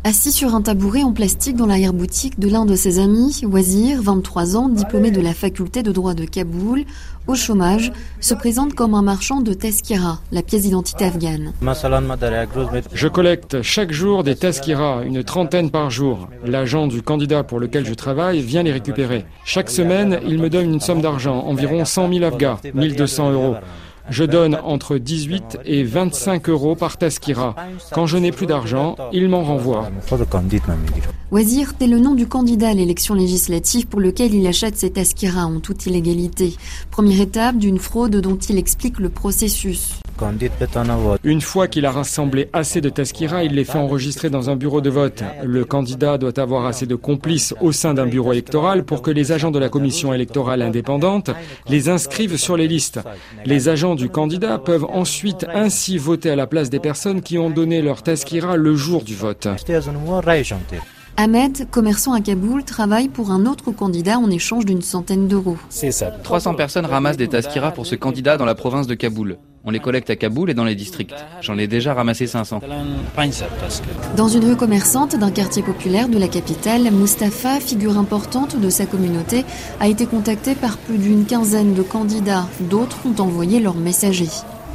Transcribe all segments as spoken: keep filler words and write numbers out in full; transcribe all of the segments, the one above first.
Assis sur un tabouret en plastique dans l'arrière-boutique de l'un de ses amis, Wazir, vingt-trois ans, diplômé de la faculté de droit de Kaboul, au chômage, se présente comme un marchand de tazkira, la pièce d'identité afghane. Je collecte chaque jour des tazkira, une trentaine par jour. L'agent du candidat pour lequel je travaille vient les récupérer. Chaque semaine, il me donne une somme d'argent, environ cent mille afghans, mille deux cents euros. Je donne entre dix-huit et vingt-cinq euros par tazkira. Quand je n'ai plus d'argent, il m'en renvoie. Wazir est le nom du candidat à l'élection législative pour lequel il achète ses tazkira en toute illégalité. Première étape d'une fraude dont il explique le processus. Une fois qu'il a rassemblé assez de tazkira, il les fait enregistrer dans un bureau de vote. Le candidat doit avoir assez de complices au sein d'un bureau électoral pour que les agents de la commission électorale indépendante les inscrivent sur les listes. Les agents du candidat peuvent ensuite ainsi voter à la place des personnes qui ont donné leur tazkira le jour du vote. Ahmed, commerçant à Kaboul, travaille pour un autre candidat en échange d'une centaine d'euros. trois cents personnes ramassent des tazkira pour ce candidat dans la province de Kaboul. On les collecte à Kaboul et dans les districts. J'en ai déjà ramassé cinq cents. Dans une rue commerçante d'un quartier populaire de la capitale, Mustapha, figure importante de sa communauté, a été contacté par plus d'une quinzaine de candidats. D'autres ont envoyé leurs messagers.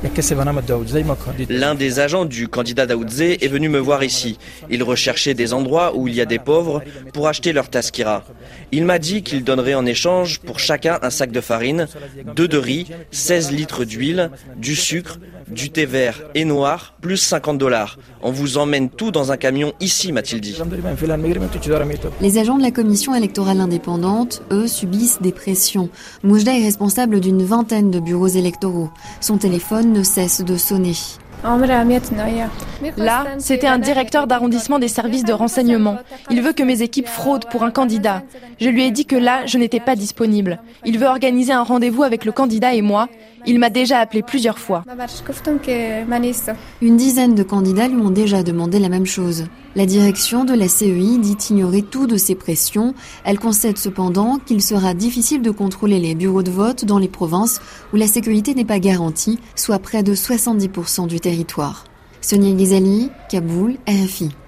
L'un des agents du candidat Daoudzé est venu me voir ici. Il recherchait des endroits où il y a des pauvres pour acheter leur tazkira. Il m'a dit qu'il donnerait en échange pour chacun un sac de farine, deux de riz, seize litres d'huile, du sucre, du thé vert et noir, plus cinquante dollars. On vous emmène tout dans un camion ici, m'a-t-il dit. Les agents de la commission électorale indépendante, eux, subissent des pressions. Moujda est responsable d'une vingtaine de bureaux électoraux. Son téléphone ne cesse de sonner. Là, c'était un directeur d'arrondissement des services de renseignement. Il veut que mes équipes fraudent pour un candidat. Je lui ai dit que là, je n'étais pas disponible. Il veut organiser un rendez-vous avec le candidat et moi. Il m'a déjà appelé plusieurs fois. Une dizaine de candidats lui ont déjà demandé la même chose. La direction de la C E I dit ignorer tout de ces pressions. Elle concède cependant qu'il sera difficile de contrôler les bureaux de vote dans les provinces où la sécurité n'est pas garantie, soit près de soixante-dix pour cent du territoire. Sonia Ghezali, Kaboul, R F I.